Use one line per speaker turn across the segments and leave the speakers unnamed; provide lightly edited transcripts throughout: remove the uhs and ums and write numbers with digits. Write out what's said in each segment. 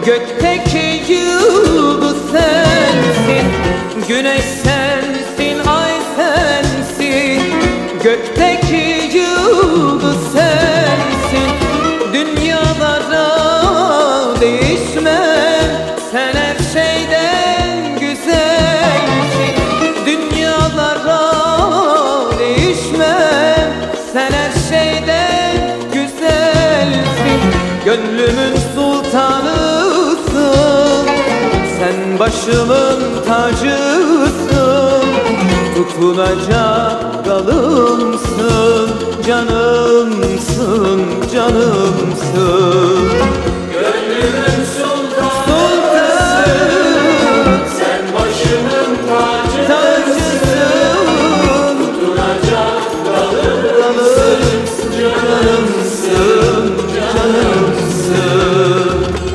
Gökteki yıldız sensin, güneş sensin, ay sensin. Gökteki yıldız sensin, dünyalara değişmem. Sen her şeyden güzelsin, dünyalara değişmem. Sen her şeyden güzelsin, gönlümün sultanısın. Sen başımın tacısın, tutunacak dalımsın. Canımsın, canımsın.
Gönlümün sultanısın, sen başımın tacısın. Tutunacak dalımsın, canımsın, canımsın.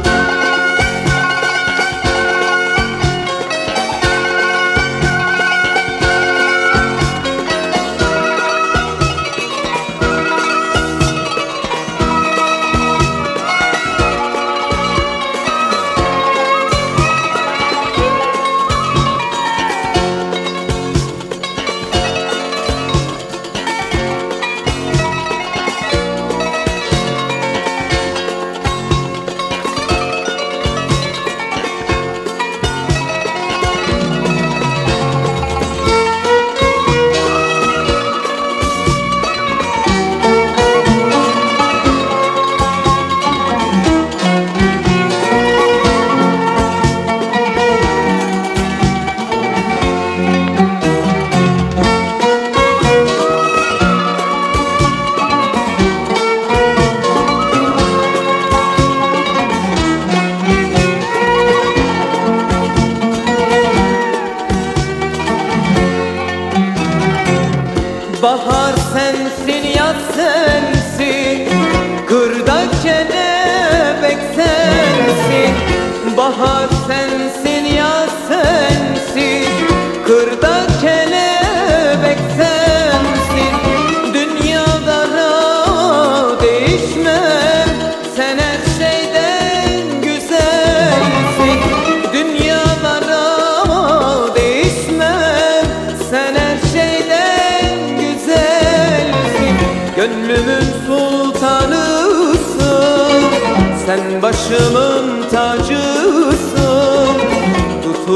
Bahar sensin, yaz sensin, kırda kelebek sensin. Bahar sensin, yaz sensin, kırda kelebek sensin. Dünyalara değişmem, sen her şeyden güzelsin. Dünyalara değişmem, sen her şeyden güzelsin. Gönlümün sultanısın, sen başımın tacısın.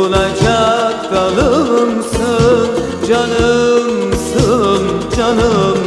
Tutunacak dalımsın, canımsın, canım.